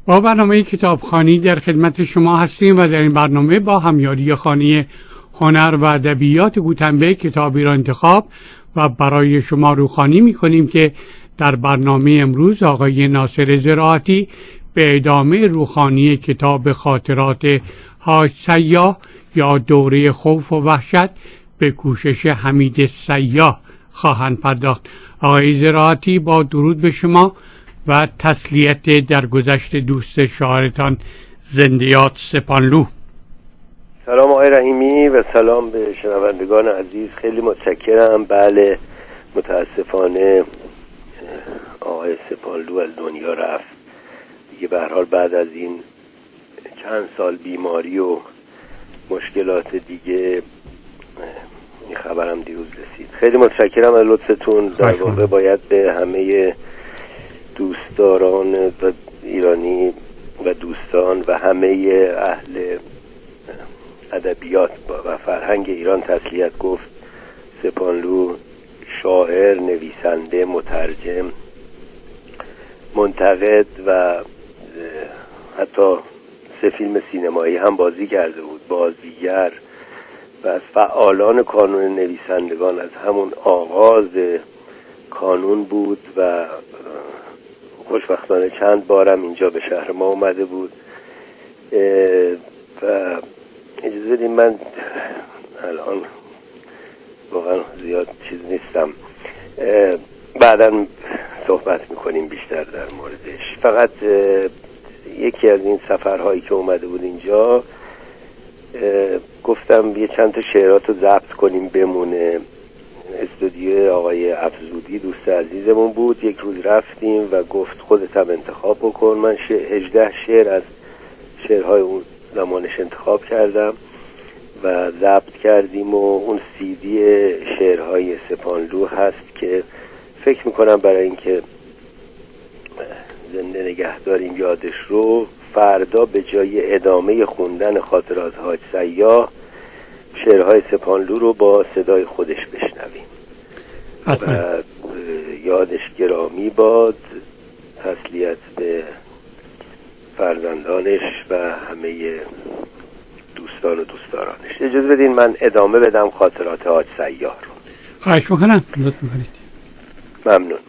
با برنامه کتابخوانی در خدمت شما هستیم و در این برنامه با همیاری خانه هنر و ادبیات گوتنبرگ کتابی را انتخاب و برای شما روخوانی می‌کنیم که در برنامه امروز آقای ناصر زراعتی به ادامه روخوانی کتاب خاطرات حاج سیاح یا دوره خوف و وحشت به کوشش حمید سیاح خواهند پرداخت. آقای زراعتی با درود به شما و تسلیت در گذشت دوست شاعرتان زندیات سپانلو. سلام آقای رحیمی و سلام به شنوندگان عزیز. خیلی متشکرم. بله، متاسفانه آقای سپانلو از دنیا رفت دیگه. به هر حال بعد از این چند سال بیماری و مشکلات دیگه این خبرم دیروز رسید. خیلی متشکرم از لطفتون. در واقع باید به همه دوستداران و ایرانی و دوستان و همه اهل ادبیات و فرهنگ ایران تسلیت گفت. سپانلو شاعر، نویسنده، مترجم، منتقد و حتی 3 فیلم سینمایی هم بازی کرده بود، بازیگر و از فعالان کانون نویسندگان از همون آغاز کانون بود و خوشبختانه چند بارم اینجا به شهر ما اومده بود و اجازه بدید من الان واقعا زیاد چیز نیستم، بعداً صحبت میکنیم بیشتر در موردش. فقط یکی از این سفرهایی که اومده بود اینجا گفتم یه چند تا شعرات رو ضبط کنیم بمونه. استودیو آقای افزودی دوست عزیزمون بود. یک روز رفتیم و گفت خودت هم انتخاب بکن. من 18 شعر از شعرهای اون زمانش انتخاب کردم و ضبط کردیم و اون CD شعرهای سپانلو هست که فکر میکنم برای اینکه زنده نگه داریم یادش رو، فردا به جای ادامه خوندن خاطرات حاج سیاح شعرهای سپانلو رو با صدای خودش بشنویم و یادش گرامی باد. تسلیت به فرزندانش و همه دوستان و دوستدارانش. اجازه بدین من ادامه بدم خاطرات حاج سیاح رو. خواهش میکنم. لطف میکنید. ممنون.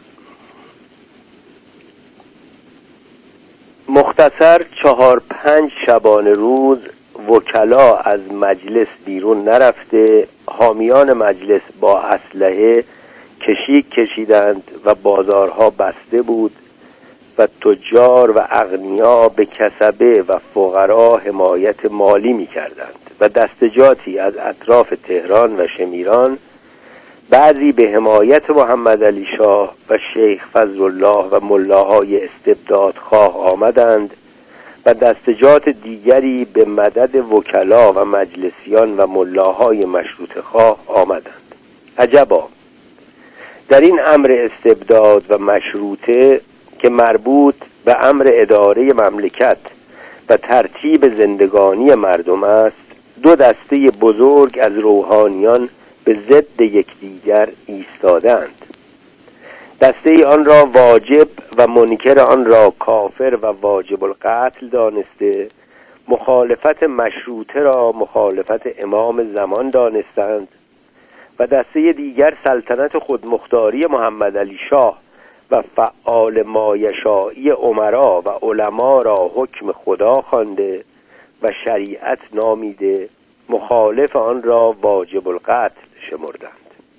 مختصر 4-5 شبانه روز وکلا از مجلس بیرون نرفته، حامیان مجلس با اسلحه کشیک کشیدند و بازارها بسته بود و تجار و اغنیا به کسبه و فقرا حمایت مالی می کردند و دستجاتی از اطراف تهران و شمیران، بعضی به حمایت محمد علی شاه و شیخ فضل الله و ملاهای استبدادخواه آمدند و دستجات دیگری به مدد وکلا و مجلسیان و ملاهای مشروطه خواه آمدند. عجبا، در این امر استبداد و مشروطه که مربوط به امر اداره مملکت و ترتیب زندگانی مردم است، 2 دسته بزرگ از روحانیان به ضد یکدیگر ایستادند. دسته آن را واجب و منکر آن را کافر و واجب القتل دانسته، مخالفت مشروطه را مخالفت امام زمان دانستند و دسته دیگر سلطنت خودمختاری محمد علی شاه و فعال مایشائی امرا و علما را حکم خدا خوانده و شریعت نامیده، مخالف آن را واجب القتل شمردند.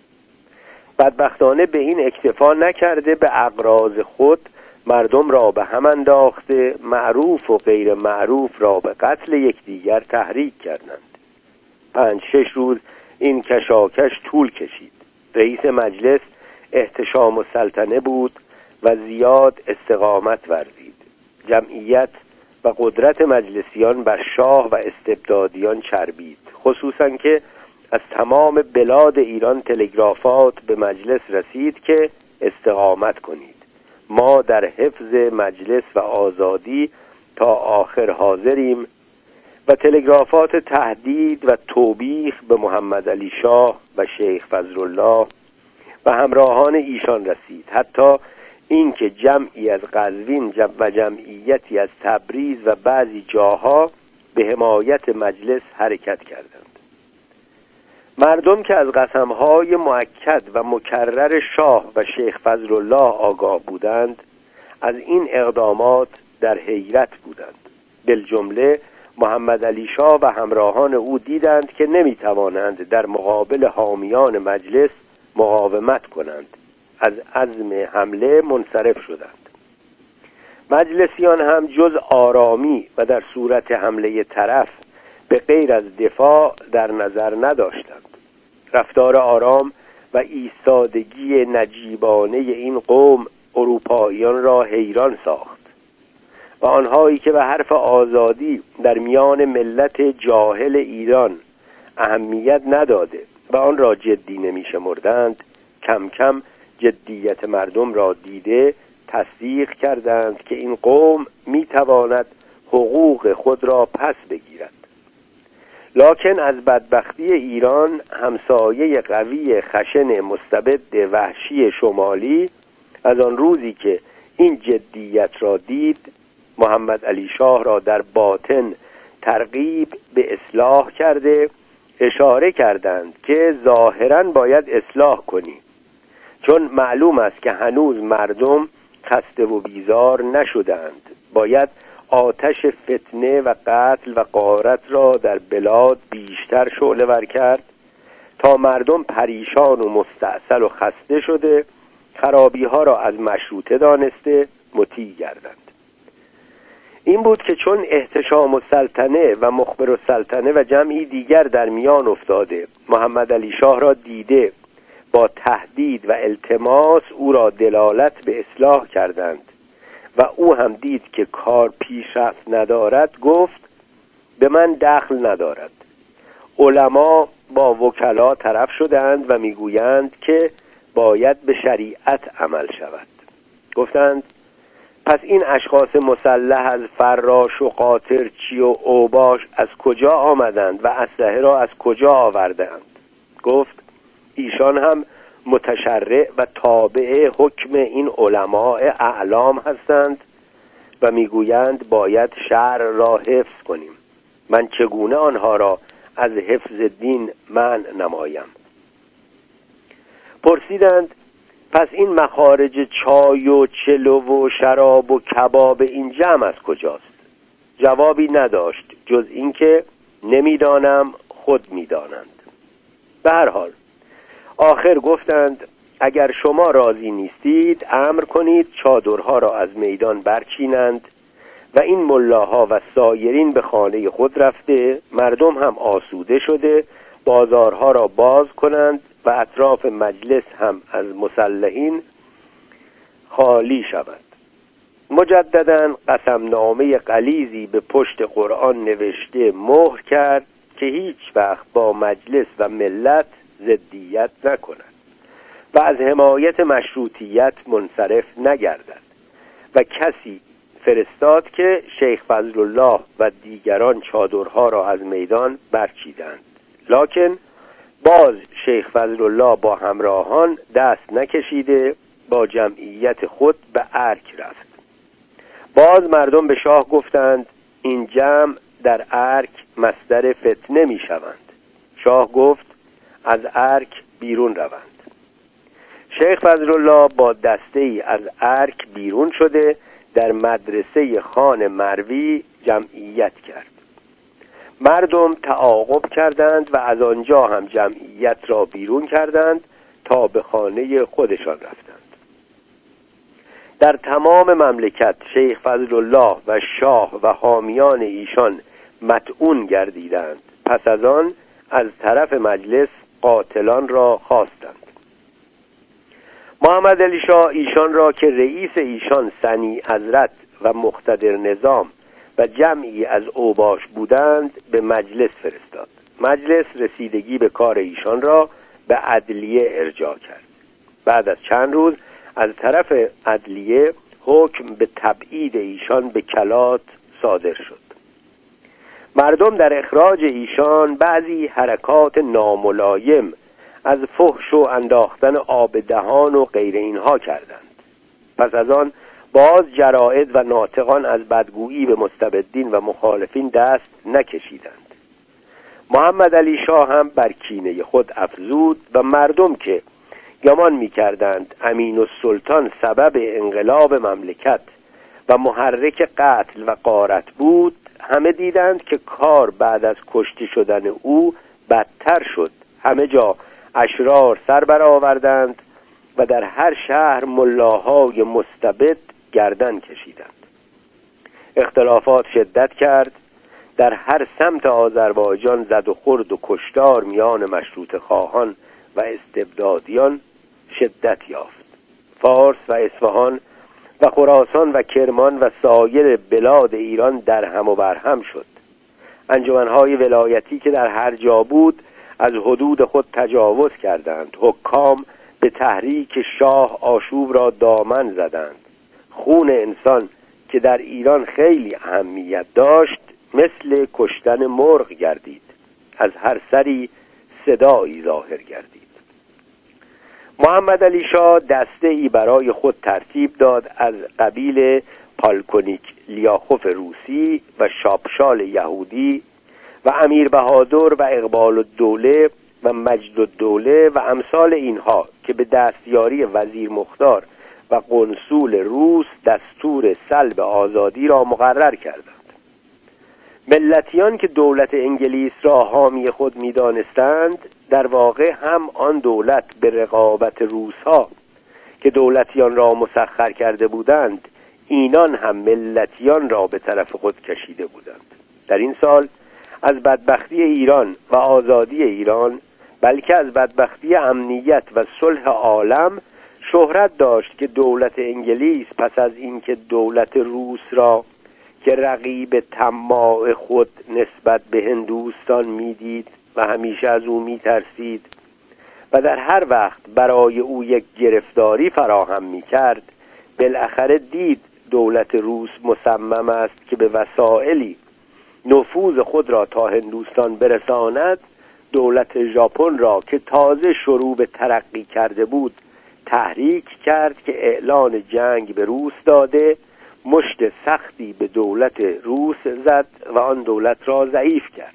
بدبختانه به این اکتفا نکرده، به اغراض خود مردم را به هم انداخته، معروف و غیر معروف را به قتل یکدیگر تحریک کردند. 5-6 روز این کشاکش طول کشید. رئیس مجلس احتشام السلطنه بود و زیاد استقامت ورزید. جمعیت و قدرت مجلسیان بر شاه و استبدادیان چربید، خصوصا که از تمام بلاد ایران تلگرافات به مجلس رسید که استقامت کنید، ما در حفظ مجلس و آزادی تا آخر حاضریم، و تلگرافات تهدید و توبیخ به محمد علی شاه و شیخ فضل الله و همراهان ایشان رسید. حتی این که جمعی از قزوین و جمعیتی از تبریز و بعضی جاها به حمایت مجلس حرکت کردند. مردم که از قسمهای مؤکد و مکرر شاه و شیخ فضلالله آگاه بودند از این اقدامات در حیرت بودند. بالجمله محمد علی شاه و همراهان او دیدند که نمیتوانند در مقابل حامیان مجلس مقاومت کنند. از عزم حمله منصرف شدند. مجلسیان هم جز آرامی و در صورت حمله طرف به غیر از دفاع در نظر نداشتند. رفتار آرام و ایستادگی نجیبانه این قوم اروپاییان را حیران ساخت و آنهایی که به حرف آزادی در میان ملت جاهل ایران اهمیت نداده و آن را جدی نمی‌شمردند، کم کم جدیت مردم را دیده تصدیق کردند که این قوم می‌تواند حقوق خود را پس بگیرد. لکن از بدبختی ایران همسایه قوی خشن مستبد وحشی شمالی از آن روزی که این جدیت را دید محمد علی شاه را در باطن ترغیب به اصلاح کرده اشاره کردند که ظاهراً باید اصلاح کنی، چون معلوم است که هنوز مردم خسته و بیزار نشدند. باید آتش فتنه و قتل و غارت را در بلاد بیشتر شعله‌ور کرد تا مردم پریشان و مستعصل و خسته شده خرابی ها را از مشروطه دانسته مطیع گردند. این بود که چون احتشام السلطنه و مخبر السلطنه و جمعی دیگر در میان افتاده محمد علی شاه را دیده با تهدید و التماس او را دلالت به اصلاح کردند و او هم دید که کار پیشرفت ندارد، گفت به من دخل ندارد. علما با وکلا طرف شدند و میگویند که باید به شریعت عمل شود. گفتند پس این اشخاص مسلح از فراش و قاطرچی و اوباش از کجا آمدند و اسلحه را از کجا آوردند؟ گفت ایشان هم متشرع و تابع حکم این علماء اعلام هستند و میگویند باید شرع را حفظ کنیم. من چگونه آنها را از حفظ دین منع نمایم؟ پرسیدند پس این مخارج چای و چلو و شراب و کباب این جمع از کجاست؟ جوابی نداشت جز اینکه نمیدانم، خود میدانند. به هر حال آخر گفتند اگر شما راضی نیستید امر کنید چادرها را از میدان برچینند و این ملاها و سایرین به خانه خود رفته، مردم هم آسوده شده بازارها را باز کنند و اطراف مجلس هم از مسلحین خالی شود. مجدداً قسمنامه غلیظی به پشت قرآن نوشته مهر کرد که هیچ وقت با مجلس و ملت ضدیت نکند و از حمایت مشروطیت منصرف نگردد و کسی فرستاد که شیخ فضلالله و دیگران چادرها را از میدان برچیدند. لکن باز شیخ فضلالله با همراهان دست نکشیده با جمعیت خود به ارک رفت. باز مردم به شاه گفتند این جمع در ارک مصدر فتنه می شوند. شاه گفت از ارک بیرون روند. شیخ فضلالله با دسته ای از ارک بیرون شده در مدرسه خان مروی جمعیت کرد. مردم تعاقب کردند و از آنجا هم جمعیت را بیرون کردند تا به خانه خودشان رفتند. در تمام مملکت شیخ فضلالله و شاه و حامیان ایشان مطعون گردیدند. پس از آن از طرف مجلس قاتلان را خواستند. محمد علی شاه ایشان را که رئیس ایشان سنی حضرت و مقتدر نظام و جمعی از اوباش بودند به مجلس فرستاد. مجلس رسیدگی به کار ایشان را به عدلیه ارجاع کرد. بعد از چند روز از طرف عدلیه حکم به تبعید ایشان به کلات صادر شد. مردم در اخراج ایشان بعضی حرکات ناملایم از فحش و انداختن آب دهان و غیر اینها کردند. پس از آن باز جراید و ناطقان از بدگویی به مستبدین و مخالفین دست نکشیدند. محمد علی شاه هم بر کینه خود افزود و مردم که گمان می‌کردند امین السلطان سبب انقلاب مملکت و محرک قتل و غارت بود، همه دیدند که کار بعد از کشته شدن او بدتر شد. همه جا اشرار سر برآوردند و در هر شهر ملاهای مستبد گردن کشیدند. اختلافات شدت کرد. در هر سمت آذربایجان زد و خورد و کشتار میان مشروطه خواهان و استبدادیان شدت یافت. فارس و اصفهان و خراسان و کرمان و سایر بلاد ایران در هم و بر هم شد. انجمنهای ولایتی که در هر جا بود از حدود خود تجاوز کردند. حکام به تحریک شاه آشوب را دامن زدند. خون انسان که در ایران خیلی اهمیت داشت مثل کشتن مرغ گردید. از هر سری صدایی ظاهر گردید. محمد علی شاه دسته ای برای خود ترتیب داد از قبیل پالکونیک لیاخوف روسی و شاپشال یهودی و امیر بهادر و اقبال الدوله و مجد الدوله و امثال اینها که به دستیاری وزیر مختار و قنصول روس دستور سلب آزادی را مقرر کردند. ملتیان که دولت انگلیس را حامی خود می‌دانستند در واقع هم آن دولت به رقابت روس‌ها که دولتیان را مسخر کرده بودند، اینان هم ملتیان را به طرف خود کشیده بودند. در این سال از بدبختی ایران و آزادی ایران، بلکه از بدبختی امنیت و صلح عالم شهرت داشت که دولت انگلیس پس از اینکه دولت روس را که رقیب طماع خود نسبت به هندوستان میدید و همیشه از او میترسید و در هر وقت برای او یک گرفتاری فراهم میکرد، بالاخره دید دولت روس مصمم است که به وسائلی نفوذ خود را تا هندوستان برساند، دولت ژاپن را که تازه شروع به ترقی کرده بود تحریک کرد که اعلان جنگ به روس داده، مشت سختی به دولت روس زد و آن دولت را ضعیف کرد.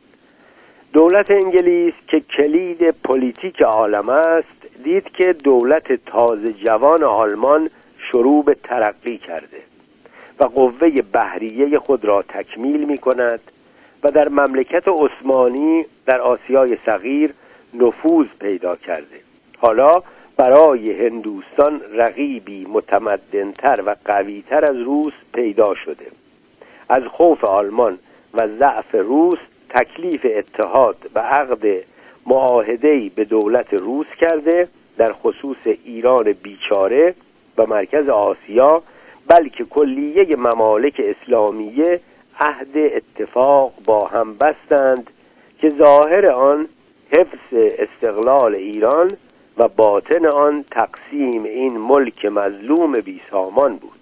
دولت انگلیس که کلید پلیتیک عالم است، دید که دولت تازه جوان آلمان شروع به ترقی کرده و قوه بحریه خود را تکمیل می کند و در مملکت عثمانی در آسیای صغیر نفوذ پیدا کرده. حالا برای هندوستان رقیبی متمدنتر و قویتر از روس پیدا شده. از خوف آلمان و ضعف روس تکلیف اتحاد و عقد معاهده‌ای به دولت روس کرده در خصوص ایران بیچاره و مرکز آسیا، بلکه کلیه ممالک اسلامیه عهد اتفاق با هم بستند که ظاهر آن حفظ استقلال ایران و باطن آن تقسیم این ملک مظلوم بی سامان بود.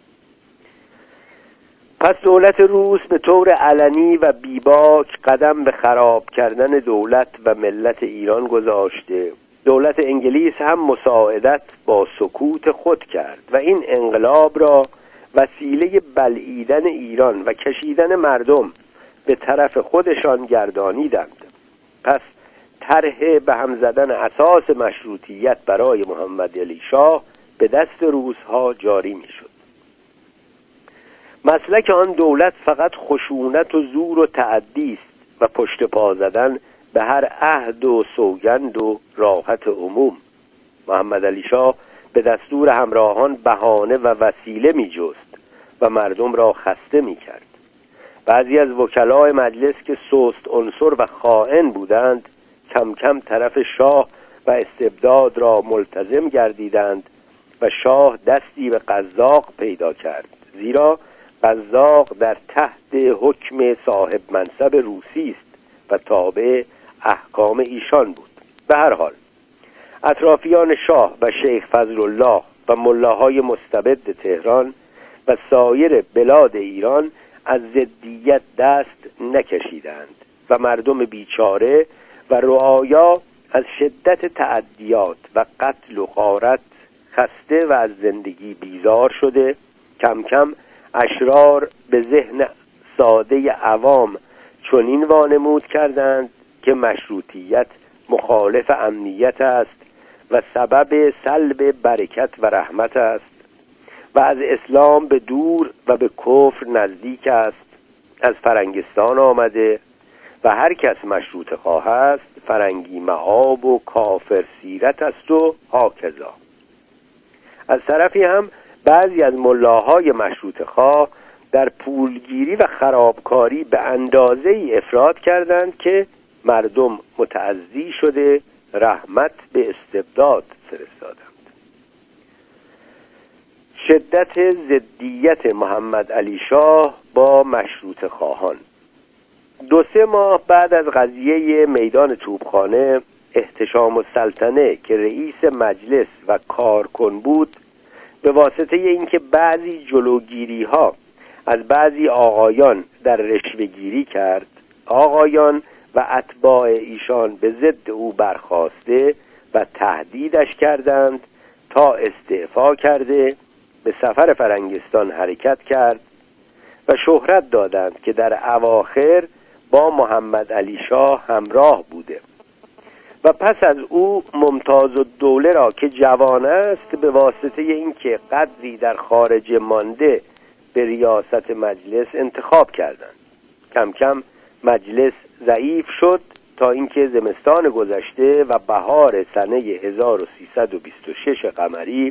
پس دولت روس به طور علنی و بیباک قدم به خراب کردن دولت و ملت ایران گذاشته. دولت انگلیس هم مساعدت با سکوت خود کرد و این انقلاب را وسیله بلعیدن ایران و کشیدن مردم به طرف خودشان گردانیدند. پس طرح به هم زدن اساس مشروطیت برای محمد علی شاه به دست روس‌ها جاری می‌شد. مسلک آن دولت فقط خشونت و زور و تعدی است و پشت پا زدن به هر عهد و سوگند و راحت عموم. محمد علی شاه به دستور همراهان بهانه و وسیله می‌جست و مردم را خسته می‌کرد. بعضی از وکلای مجلس که سست عنصر و خائن بودند کم کم طرف شاه و استبداد را ملتزم گردیدند و شاه دستی به قزاق پیدا کرد، زیرا قزاق در تحت حکم صاحب منصب روسی است و تابع احکام ایشان بود. به هر حال اطرافیان شاه و شیخ فضلالله و ملاهای مستبد تهران و سایر بلاد ایران از ضدیت دست نکشیدند و مردم بیچاره و رعایا از شدت تعدیات و قتل و غارت خسته و از زندگی بیزار شده، کم کم اشرار به ذهن ساده عوام چنین وانمود کردند که مشروطیت مخالف امنیت است و سبب سلب برکت و رحمت است و از اسلام به دور و به کفر نزدیک است، از فرنگستان آمده و هر کس مشروطه خواه است فرنگی مآب و کافر سیرت است و هاکذا. از طرفی هم بعضی از ملاهای مشروطه خواه در پولگیری و خرابکاری به اندازه‌ای افراط کردند که مردم متعزی شده رحمت به استبداد فرستادند. شدت ضدیت محمد علی شاه با مشروطه خواهان. 2-3 ماه بعد از قضیه میدان توپخانه، احتشام السلطنه که رئیس مجلس و کارکن بود، به واسطه اینکه بعضی جلوگیری‌ها از بعضی آقایان در رشوه‌گیری کرد، آقایان و اتباع ایشان به ضد او برخاسته و تهدیدش کردند تا استعفا کرده به سفر فرنگستان حرکت کرد و شهرت دادند که در اواخر با محمد علی شاه همراه بوده و پس از او ممتازالدوله را که جوان است به واسطه اینکه قدری در خارج مانده به ریاست مجلس انتخاب کردند. کم کم مجلس ضعیف شد تا اینکه زمستان گذشته و بهار سنه 1326 قمری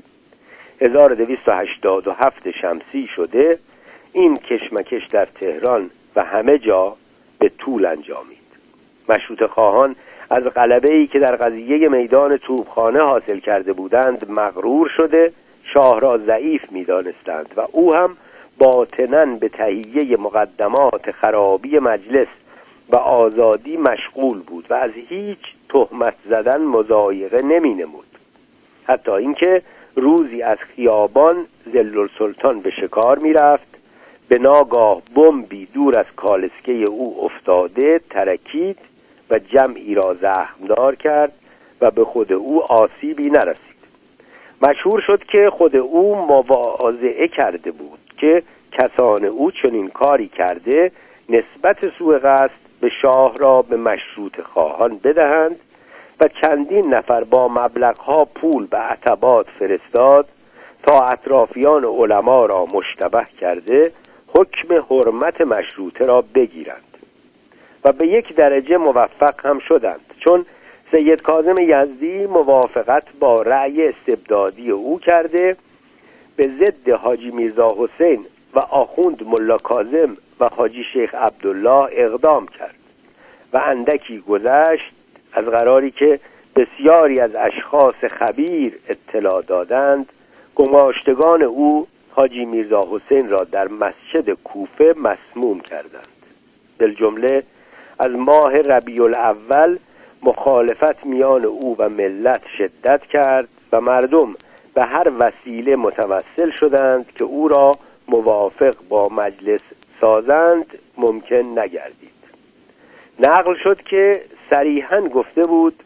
1287 شمسی شده این کشمکش در تهران و همه جا به طول انجامید. مشروطه خواهان از غلبه‌ای که در قضیه میدان توپخانه حاصل کرده بودند مغرور شده شاه را ضعیف می‌دانستند و او هم باطناً به تهیه مقدمات خرابی مجلس و آزادی مشغول بود و از هیچ تهمت زدن مضایقه نمی‌نمود. حتی اینکه روزی از خیابان ذل‌السلطان به شکار می‌رفت، به ناگاه بمبی دور از کالسکه او افتاده ترکید و جمعی را زخمدار کرد و به خود او آسیبی نرسید. مشهور شد که خود او مواضعه کرده بود که کسان او چنین کاری کرده نسبت سوء قصد به شاه را به مشروطه خواهان بدهند و چندین نفر با مبلغها پول به عتبات فرستاد تا اطرافیان علما را مشتبه کرده حکم حرمت مشروطه را بگیرند و به یک درجه موفق هم شدند، چون سید کاظم یزدی موافقت با رأی استبدادی او کرده به ضد حاجی میرزا حسین و آخوند ملا کاظم و حاجی شیخ عبدالله اقدام کرد و اندکی گذشت از قراری که بسیاری از اشخاص خبیر اطلاع دادند گماشتگان او حاجی میرزا حسین را در مسجد کوفه مسموم کردند. بالجمله از ماه ربیع الاول مخالفت میان او و ملت شدت کرد و مردم به هر وسیله متوسل شدند که او را موافق با مجلس سازند ممکن نگردید. نقل شد که صریحاً گفته بود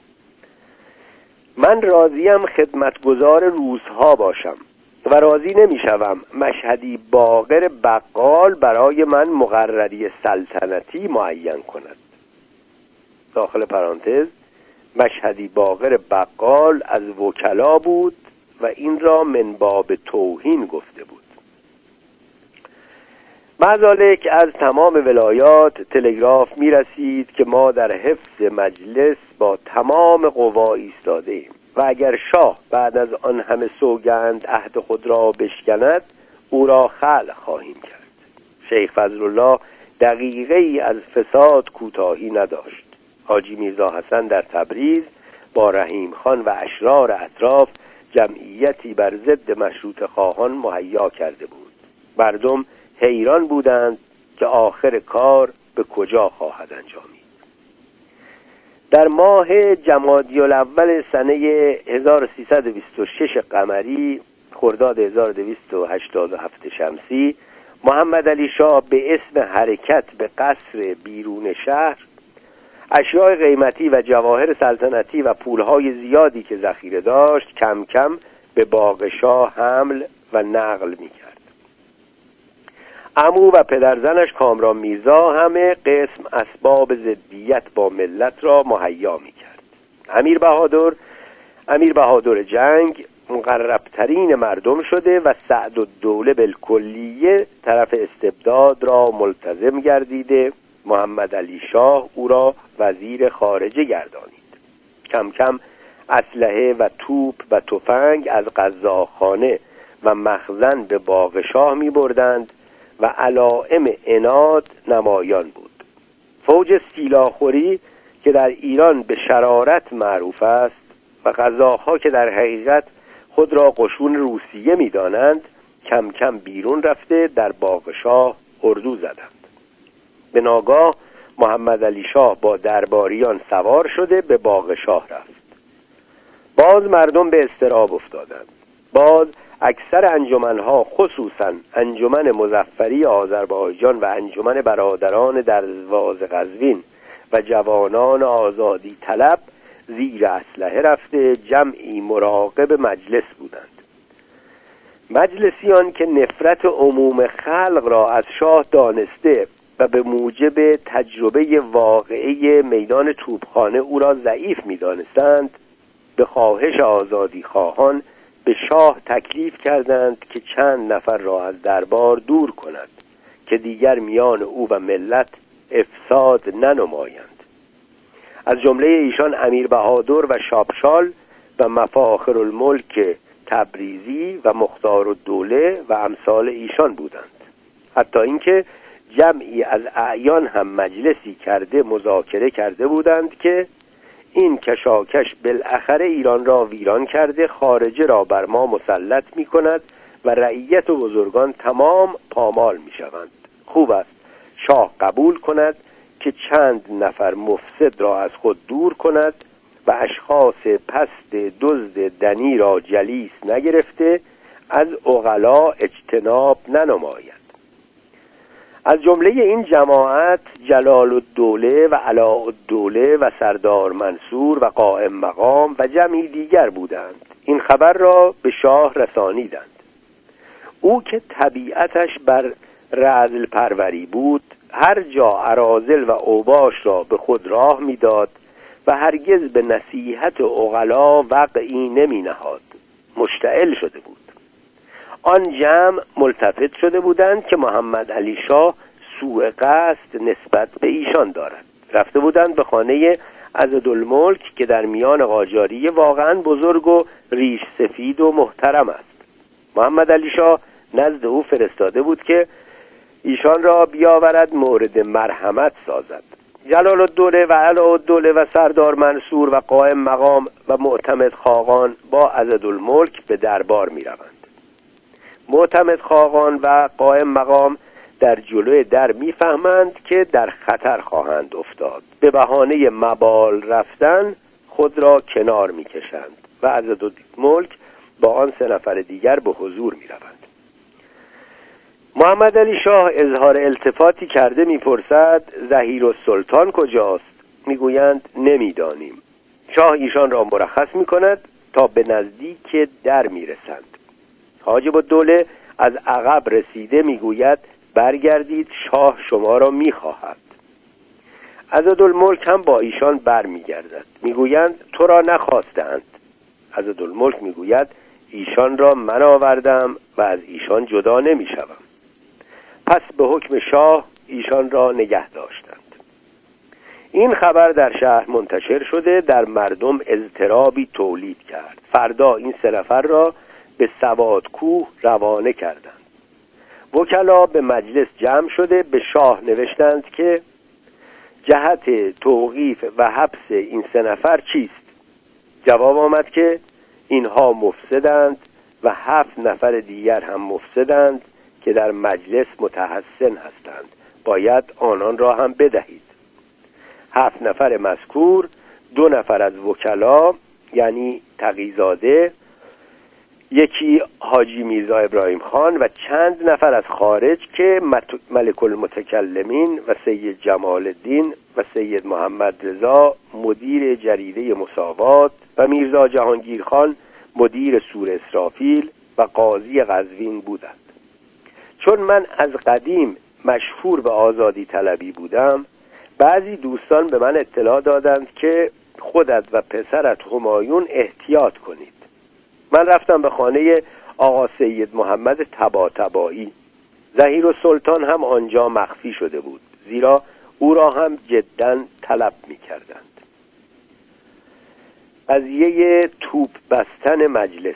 من راضیم خدمتگزار روزها باشم و راضی نمی‌شوم مشهدی باقر بقال برای من مقرری سلطنتی معین کند. داخل پرانتز مشهدی باقر بقال از وکلا بود و این را من باب توهین گفته بود. معذالک از تمام ولایات تلگراف می‌رسید که ما در حفظ مجلس با تمام قوا ایستاده ایم و اگر شاه بعد از آن همه سوگند عهد خود را بشکند او را خلع خواهیم کرد. شیخ فضلالله دقیقه ای از فساد کوتاهی نداشت. حاجی میرزا حسن در تبریز با رحیم خان و اشرار اطراف جمعیتی بر ضد مشروطه خواهان مهیا کرده بود. مردم حیران بودند که آخر کار به کجا خواهد انجامید. در ماه جمادی الاول سنه 1326 قمری خرداد 1287 شمسی محمد علی شاه به اسم حرکت به قصر بیرون شهر اشیاء قیمتی و جواهر سلطنتی و پولهای زیادی که ذخیره داشت کم کم به باغ شاه حمل و نقل می‌کرد. عمو و پدرزنش کامران میرزا همه قسم اسباب ضدیت با ملت را مهیا می‌کرد. امیر بهادر جنگ مقربترین مردم شده و سعدالدوله بالکلیه طرف استبداد را ملتزم گردیده، محمد علی شاه او را وزیر خارجه گردانید. کم کم اسلحه و توپ و تفنگ از قزاقخانه و مخزن به باغ شاه می بردند و علائم عناد نمایان بود. فوج سیلاخوری که در ایران به شرارت معروف است و قزاق‌ها که در حقیقت خود را قشون روسیه می دانند، کم کم بیرون رفته در باغ شاه اردو زدند. به ناگاه محمد علی شاه با درباریان سوار شده به باغ شاه رفت. باز مردم به اضطراب افتادند. باز اکثر انجمنها، خصوصا انجمن مظفری آذربایجان و انجمن برادران دروازه قزوین و جوانان آزادی طلب، زیر اسلحه رفته جمعی مراقب مجلس بودند. مجلسیان که نفرت عموم خلق را از شاه دانسته و به موجب تجربه واقعی میدان توپخانه او را ضعیف می‌دانستند، به خواهش آزادی خواهان به شاه تکلیف کردند که چند نفر را از دربار دور کند که دیگر میان او و ملت افساد ننمایند. از جمله ایشان امیر بهادر و شاپشال و مفاخر الملک تبریزی و مختارالدوله و امثال ایشان بودند. حتی اینکه جمعی از اعیان هم مجلسی کرده مذاکره کرده بودند که این کشاکش بالاخره ایران را ویران کرده خارجه را بر ما مسلط می کند و رعیت و بزرگان تمام پامال می شوند. خوب است شاه قبول کند که چند نفر مفسد را از خود دور کند و اشخاص پست دزد دنی را جلیس نگرفته از عقلا اجتناب ننماید. از جمله این جماعت جلال الدوله و علاءالدوله و سردار منصور و قائم مقام و جمعی دیگر بودند. این خبر را به شاه رسانیدند. او که طبیعتش بر رذل پروری بود، هر جا اراذل و اوباش را به خود راه میداد و هرگز به نصیحت عقلا وقعی نمی نهاد. مشتعل شده بود. آن جمع ملتفت شده بودند که محمد علی شاه سوء قصد نسبت به ایشان دارد. رفته بودند به خانه عضدالملک که در میان قاجاریه واقعا بزرگ و ریش سفید و محترم است. محمد علی شاه نزد او فرستاده بود که ایشان را بیاورد مورد مرحمت سازد. جلال الدوله و علاءالدوله و سردار منصور و قائم مقام و معتمد خاقان با عضدالملک به دربار می روند. معتمد خاقان و قائم مقام در جلوی در میفهمند که در خطر خواهند افتاد. به بهانه مبال رفتن خود را کنار میکشند و عضدالملک با آن 3 نفر دیگر به حضور میروند. محمد علی شاه اظهار التفاتی کرده میپرسد ظهیرالسلطان کجاست؟ میگویند نمیدانیم. شاه ایشان را مرخص میکند تا به نزدیک در میرسند. حاجب الدوله از عقب رسیده میگوید برگردید، شاه شما را میخواهد. عضدالملک هم با ایشان برمیگردد. میگویند تو را نخواستند. عضدالملک میگوید ایشان را من آوردم و از ایشان جدا نمیشوم. پس به حکم شاه ایشان را نگه داشتند. این خبر در شهر منتشر شده در مردم اضطرابی تولید کرد. فردا این 3 نفر را به سوادکوه روانه کردند. وکلا به مجلس جمع شده به شاه نوشتند که جهت توقیف و حبس این 3 نفر چیست؟ جواب آمد که اینها مفسدند و 7 نفر دیگر هم مفسدند که در مجلس متحسن هستند، باید آنان را هم بدهید. 7 نفر مذکور 2 نفر از وکلا یعنی تقی‌زاده، یکی حاجی میرزا ابراهیم خان و چند نفر از خارج که ملک المتکلمین و سید جمال الدین و سید محمد رضا مدیر جریده مساوات و میرزا جهانگیر خان مدیر سور اسرافیل و قاضی قزوین بودند. چون من از قدیم مشهور به آزادی طلبی بودم، بعضی دوستان به من اطلاع دادند که خودت و پسرت همایون احتیاط کنید. من رفتم به خانه آقا سید محمد طباطبایی. ظهیرالسلطان هم آنجا مخفی شده بود، زیرا او را هم جداً طلب می‌کردند. قضیه توپ بستن مجلس.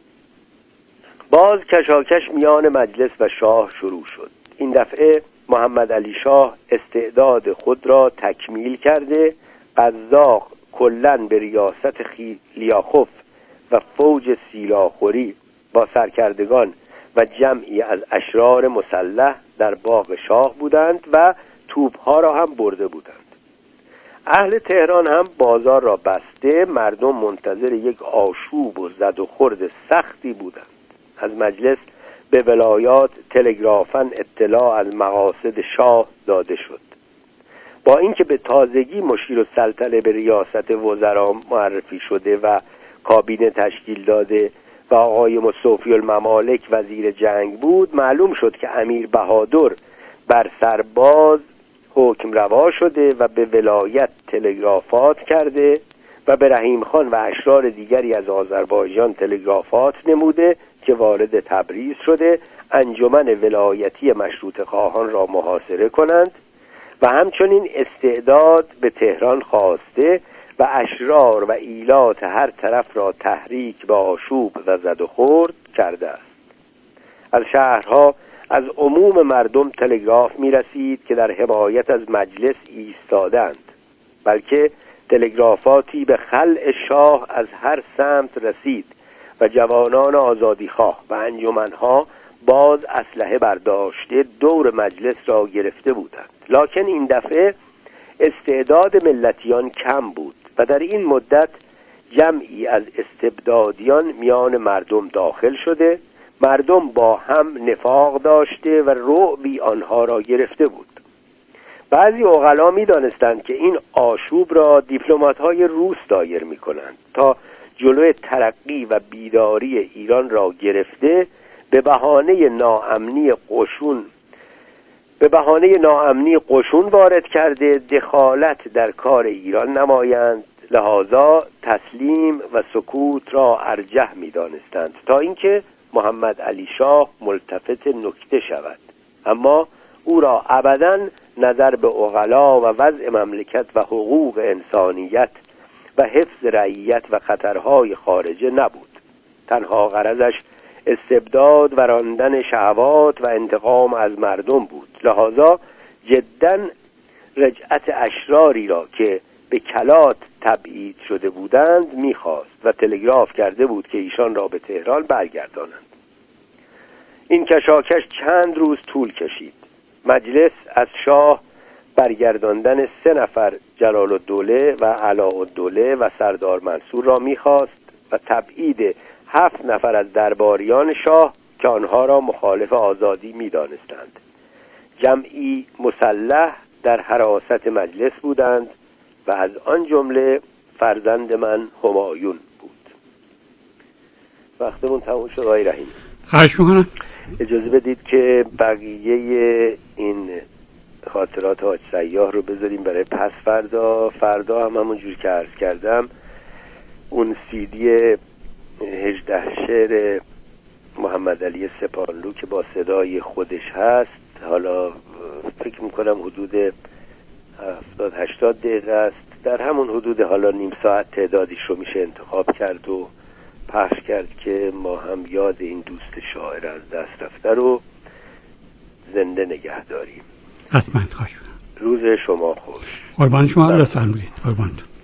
باز کشاکش میان مجلس و شاه شروع شد. این دفعه محمد علی شاه استعداد خود را تکمیل کرده، قزاق کلاً به ریاست لیاخوف و فوج سیلاخوری با سرکردگان و جمعی از اشرار مسلح در باغ شاه بودند و توپها را هم برده بودند. اهل تهران هم بازار را بسته، مردم منتظر یک آشوب و زد و خورد سختی بودند. از مجلس به ولایات تلگرافاً اطلاع از مقاصد شاه داده شد. با اینکه به تازگی مشیر السلطنه به ریاست وزرا معرفی شده و کابینه تشکیل داده و آقای مستوفی الممالک وزیر جنگ بود، معلوم شد که امیر بهادر بر سرباز حکم روا شده و به ولایت تلگرافات کرده و به رحیم خان و اشرار دیگری از آذربایجان تلگرافات نموده که وارد تبریز شده انجمن ولایتی مشروطه خواهان را محاصره کنند و همچنین استعداد به تهران خواسته و اشرار و ایلات هر طرف را تحریک به آشوب و زد و خورد کرده است. از شهرها از عموم مردم تلگراف می رسید که در حمایت از مجلس ایستادند، بلکه تلگرافاتی به خلع شاه از هر سمت رسید و جوانان آزادیخواه و انجمنها باز اسلحه برداشته دور مجلس را گرفته بودند. لکن این دفعه استعداد ملتیان کم بود و در این مدت جمعی از استبدادیان میان مردم داخل شده، مردم با هم نفاق داشته و رعبی آنها را گرفته بود. بعضی عقلا می دانستند که این آشوب را دیپلمات‌های روس دایر می کنند تا جلوی ترقی و بیداری ایران را گرفته به بهانه ناامنی قشون وارد کرده دخالت در کار ایران نمایند، لذا تسلیم و سکوت را ارجح می دانستند تا اینکه محمد علی شاه ملتفت نکته شود. اما او را ابداً نظر به عقلا و وضع مملکت و حقوق انسانیت و حفظ رعیت و خطرهای خارجه نبود. تنها غرضش استبداد و راندن شهوات و انتقام از مردم بود. لذا جداً رجعت اشراری را که به کلات تبعید شده بودند میخواست و تلگراف کرده بود که ایشان را به تهران برگردانند. این کشاکش چند روز طول کشید. مجلس از شاه برگرداندن 3 نفر جلال الدوله و علاء الدوله و سردار منصور را میخواست و تبعید 7 نفر از درباریان شاه که آنها را مخالف آزادی میدانستند. جمعی مسلح در حراست مجلس بودند و از آن جمله فرزند من همایون بود. وقتمون تموم شد آقای رحیم. خواهش میکنم. اجازه بدید که بقیه این خاطرات حاج سیاح رو بذاریم برای پس فردا هم همونجور که عرض کردم اون CD 18 شعر محمد علی سپانلو که با صدای خودش هست، حالا فکر میکنم حدود 70-80 دقیقه است، در همون حدود حالا نیم ساعت تعدادیش رو میشه انتخاب کرد و پخش کرد که ما هم یاد این دوست شاعر از دست رفته رو زنده نگه داریم. حتما. خواهش می‌کنم. روز شما خوش. قربان شما. لطفاً بودید. قربان.